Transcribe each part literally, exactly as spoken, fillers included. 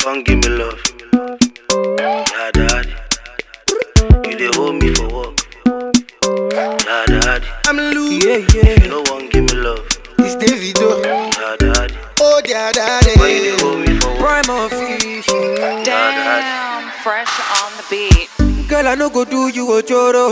Come give me love. Yeah, daddy. You dey hold me for work. Yeah, daddy. I'm loose. Yeah, yeah. You no one give me love. It's Davido. Yeah, daddy. Oh, yeah, daddy. Why you dey hold me for work? Prime of fish. Damn, fresh on the beat. Girl, I no go do you ojoro.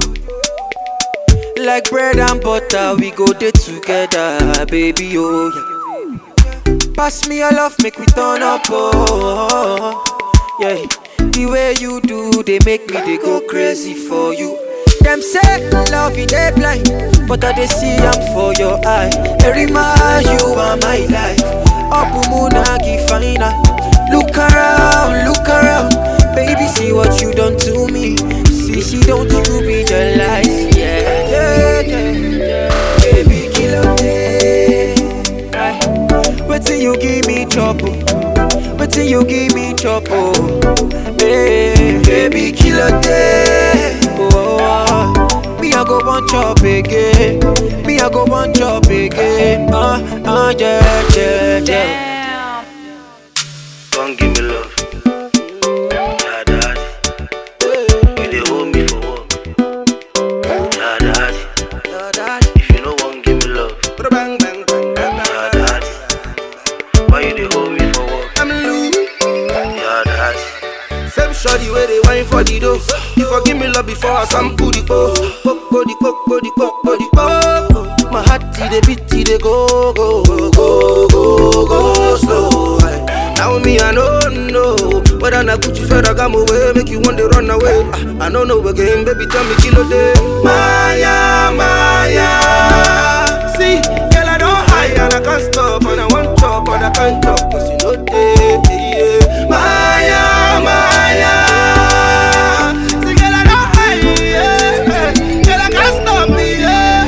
Like bread and butter, we go there together, baby, oh yeah. Pass me your love, make we turn up, oh yeah. The way you do, they make me they go crazy for you. Them say love is they blind, but I they see I'm for your eye. Every man, you are my life. Up Munagi fina. Look around, look around, baby, see what you done to me. See, see, don't you realize, yeah, yeah, yeah, yeah. Baby, kill a day. Wait till you give me trouble. Wait till you give me trouble. Hey, baby, kill a day. Oh, me I go one chop again. Me I go one chop again. Uh, uh, yeah, yeah, yeah. Damn. Come give me love. Yeah, daddy. You dey hold me for work. Yeah, daddy. Yeah, daddy. If you no one give me love. Bang, bang, bang, bang, Yeah, bang. daddy. Why you dey hold me for work? I'm loose. Yeah, daddy. Same shorty where they wine for the dough. You forgive me love before I sample the po. Poco the coco the coco the coco. My heart the beat the go go go go go go slow. Now me I don't know whether na Gucci Ferragamo way make you want to run away. I, I don't know again, baby, tell me kilo day. Maya, Maya. See, girl I don't hide and I can't stop and I want chop but I can't chop 'cause you know they. Yeah. Maya, Maya. See, girl I don't hide, yeah. Girl I can't stop me, yeah.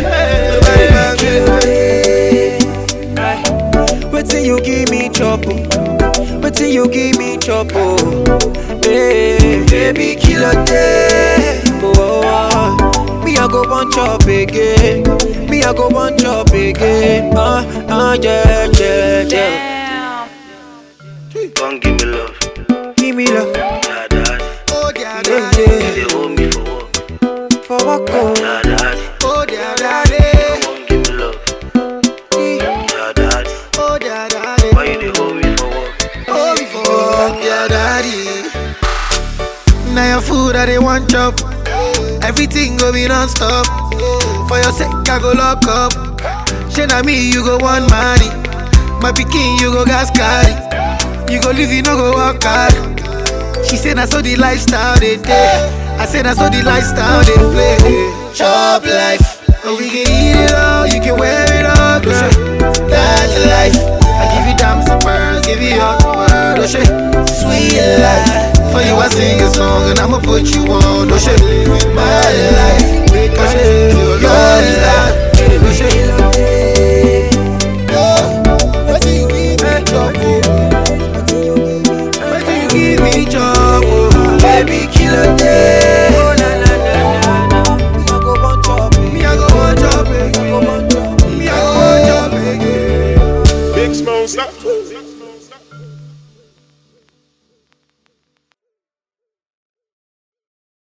Wait till you give me trouble. Wait till you give me trouble. Hey, baby, kill a day. Oh, me I go one chop again. Me I go one chop again. Uh, uh, yeah, yeah, yeah. Damn. Come give me love. Give me love, Yeah, daddy. Oh, yeah, yeah, daddy. You yeah. dey hold me for work. For what go? Yeah, daddy. Oh, yeah, daddy. Come give me love. Yeah, daddy. Oh, yeah, daddy. Why you dey hold me for work? Oh, before, yeah, daddy. Now your food I they want chop. Everything go be non-stop. For your sake I go lock up. Shey na me you go want money. My pikin you go gas carry. You go live you no go work hard. She say na so the lifestyle they day. I say na so the lifestyle they play. Chop life. Oh, we can eat it all, you can wear it all, girl. That's life. I give you diamonds and pearls, give you all the world, oh shit. Sweet life. For you I sing a song and I'ma put you on, oh shit. My life.